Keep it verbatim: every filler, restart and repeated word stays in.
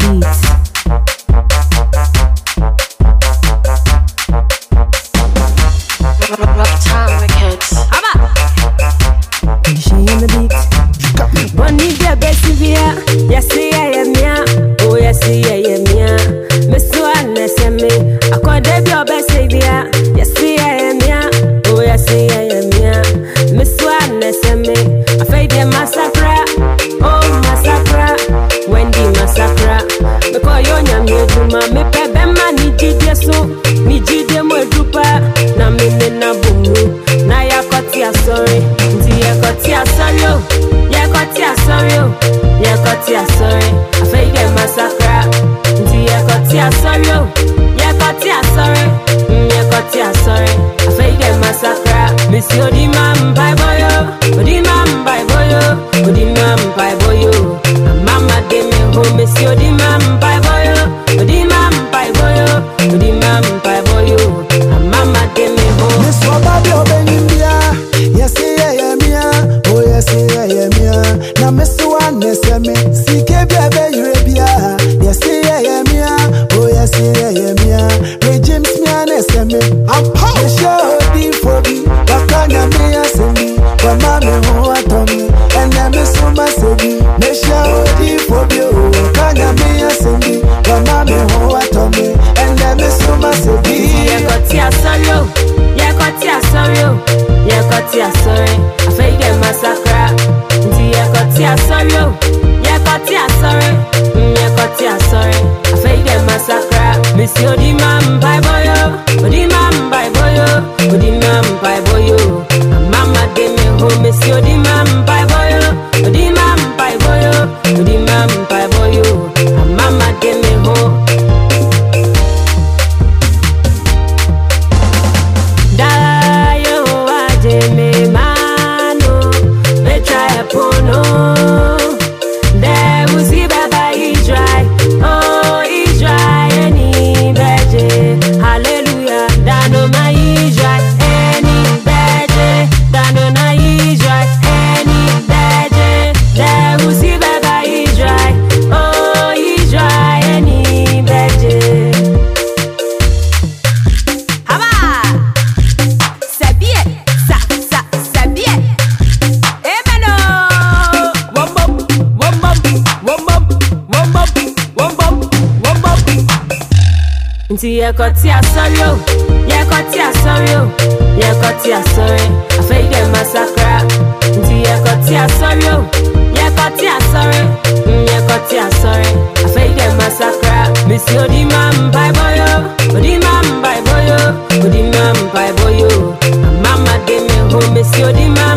beats. Rough time records. She on the beat. One need your best via. Yes, I am ya. Oh, yes, I am ya. Miss One send me. I call them your best via. Yes, I am ya. Oh, yes, I am ya. Miss One send me. I fade them massacre. Oh, massacre. Wendy massacre. Because you're young, you're Juma. Me pay them money, did you so? Me did them with Dupa. Na me na bumu. Na ya koti ya sorry. Ye koti ya sorry yo. Ye koti ya sorry yo. Ye koti ya sorry. I feel get massacre. Ye koti ya sorry yo. Ye koti ya sorry. Ye koti ya sorry. I feel get massacre. Miss you di mam bye boy yo. Di mam bye boy yo. Di mam bye boy yo. Mama give me home. Miss you di mam bye boy yo. Di mam bye boy yo. Di mam bye boy yo. Mama give me home. Miss Wabadi Obenindia. Yes, I am here. Oh, yes, I am here. Now, Miss One, yes, I am. C K B, Arabia. Yes, I am here. Oh, yes, I am here. Ray James, me, and S M A. I'm power. The show, the phobia. Wakanya, me, and Semi. Wamame, who are Tommy. And then Miss Uma, Semi. The show, the phobia. Wakanya, me, and Semi. Wamame, who are Tommy. And then Miss Uma, Semi. Yeah, got ya, sorry. Yeah, got ya, sorry. Yeah, got ya, sorry. I feel get massacre. Yeah, got ya, sorry. Yeah, got ya, sorry. Yeah, got ya, sorry. I feel get massacre. Miss you di mam bye boy yo. Di mam bye boy yo. Di mam bye boy yo. Mama give me home. Miss you di mam bye boy yo. Di mam bye boy yo. Di mam bye boy yo. Mama give me home. Me mano, me try a pono. There was see Baba Israel. Oh, Israel, any beje. Hallelujah, dano my Israel, any beje. Dano na Israel, any beje. There was see Baba Israel. Oh, Israel, any beje. Nti ye koti ya sorry yo, ye koti ya sorry yo, ye koti ya sorry. I feel get massacre. Nti ye koti ya sorry yo, ye koti ya sorry, ye koti ya sorry. I feel get massacre. Miss you di mam bye boy yo, di mam bye boy yo, di mam bye boy yo. Mama give me home. Miss you di mam